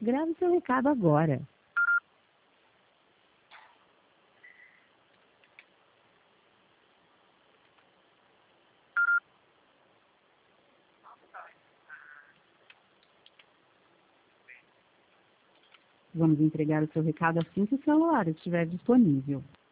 Grave seu recado agora. Vamos entregar o seu recado assim que o celular estiver disponível.